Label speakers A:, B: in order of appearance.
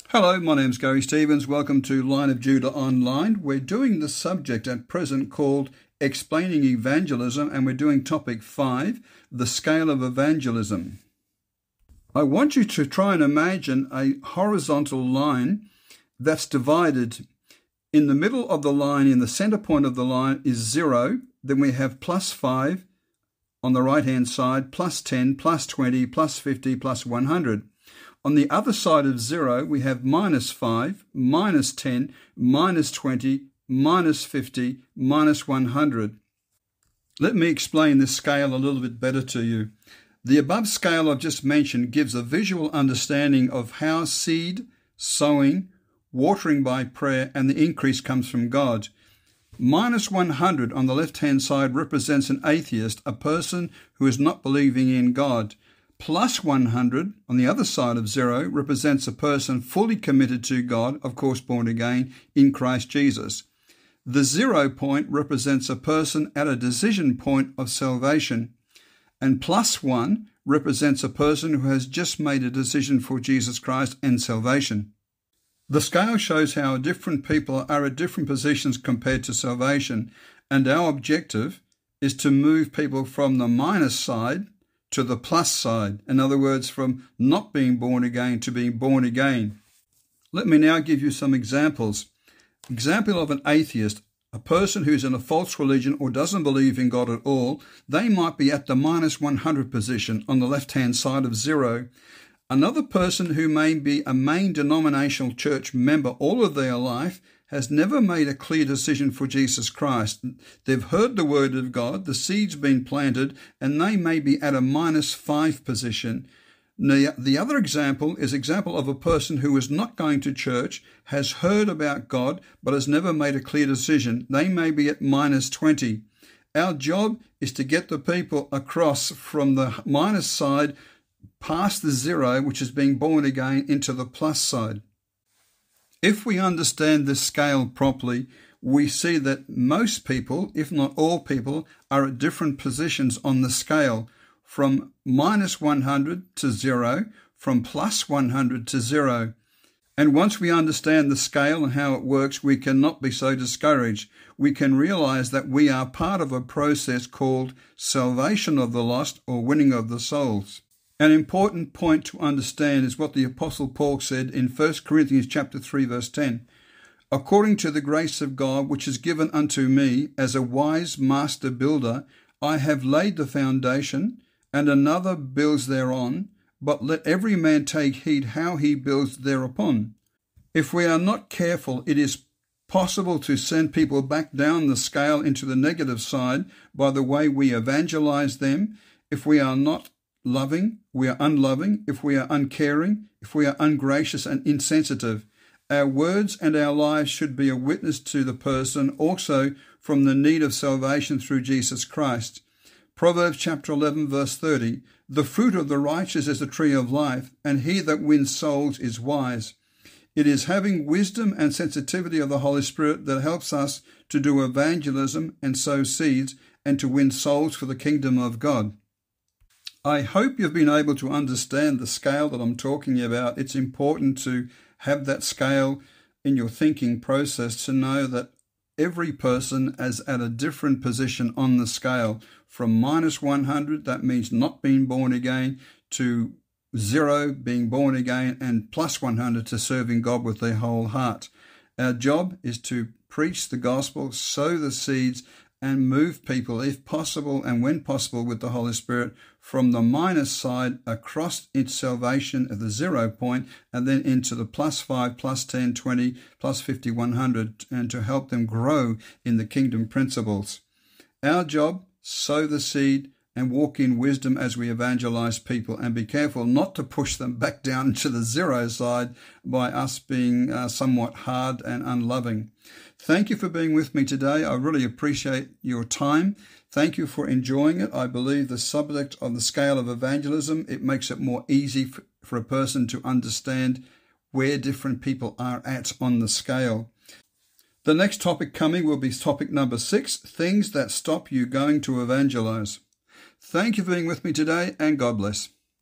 A: Hello, my name's Gary Stevens. Welcome to Line of Judah Online. We're doing the subject at present called Explaining Evangelism, and we're doing topic 5, the scale of evangelism. I want you to try and imagine a horizontal line that's divided. In the middle of the line, in the center point of the line, is 0. Then we have plus 5 on the right-hand side, plus 10, plus 20, plus 50, plus 100. On the other side of 0, we have minus 5, minus 10, minus 20, minus 50, minus 100. Let me explain this scale a little bit better to you. The above scale I've just mentioned gives a visual understanding of how seed, sowing, watering by prayer, and the increase comes from God. Minus 100 on the left-hand side represents an atheist, a person who is not believing in God. Plus 100 on the other side of 0 represents a person fully committed to God, of course born again, in Christ Jesus. The 0 point represents a person at a decision point of salvation. And plus 1 represents a person who has just made a decision for Jesus Christ and salvation. The scale shows how different people are at different positions compared to salvation, and our objective is to move people from the minus side to the plus side. In other words, from not being born again to being born again. Let me now give you some examples. Example of an atheist, a person who's in a false religion or doesn't believe in God at all. They might be at the minus 100 position on the left-hand side of 0. Another person who may be a main denominational church member all of their life has never made a clear decision for Jesus Christ. They've heard the word of God, the seed's been planted, and they may be at a minus 5 position. The other example is example of a person who is not going to church, has heard about God, but has never made a clear decision. They may be at minus 20. Our job is to get the people across from the minus side past the 0, which is being born again, into the plus side. If we understand this scale properly, we see that most people, if not all people, are at different positions on the scale, from minus 100 to 0, from plus 100 to 0. And once we understand the scale and how it works, we cannot be so discouraged. We can realize that we are part of a process called salvation of the lost, or winning of the souls. An important point to understand is what the Apostle Paul said in 1 Corinthians chapter 3, verse 10. According to the grace of God, which is given unto me as a wise master builder, I have laid the foundation, and another builds thereon, but let every man take heed how he builds thereupon. If we are not careful, it is possible to send people back down the scale into the negative side by the way we evangelize them. If we are not loving, we are unloving. If we are uncaring, if we are ungracious and insensitive, our words and our lives should be a witness to the person also from the need of salvation through Jesus Christ. Proverbs chapter 11 verse 30, the fruit of the righteous is the tree of life, and he that wins souls is wise. It is having wisdom and sensitivity of the Holy Spirit that helps us to do evangelism and sow seeds and to win souls for the kingdom of God. I hope you've been able to understand the scale that I'm talking about. It's important to have that scale in your thinking process to know that every person is at a different position on the scale. From minus 100, that means not being born again, to 0, being born again, and plus 100 to serving God with their whole heart. Our job is to preach the gospel, sow the seeds, and move people, if possible and when possible, with the Holy Spirit from the minus side across its salvation at the 0 point, and then into the plus 5, plus 10, 20, plus 50, 100, and to help them grow in the kingdom principles. Our job, sow the seed and walk in wisdom as we evangelize people, and be careful not to push them back down into the 0 side by us being somewhat hard and unloving. Thank you for being with me today. I really appreciate your time. Thank you for enjoying it. I believe the subject of the scale of evangelism, it makes it more easy for a person to understand where different people are at on the scale. The next topic coming will be topic number 6, things that stop you going to evangelize. Thank you for being with me today, and God bless.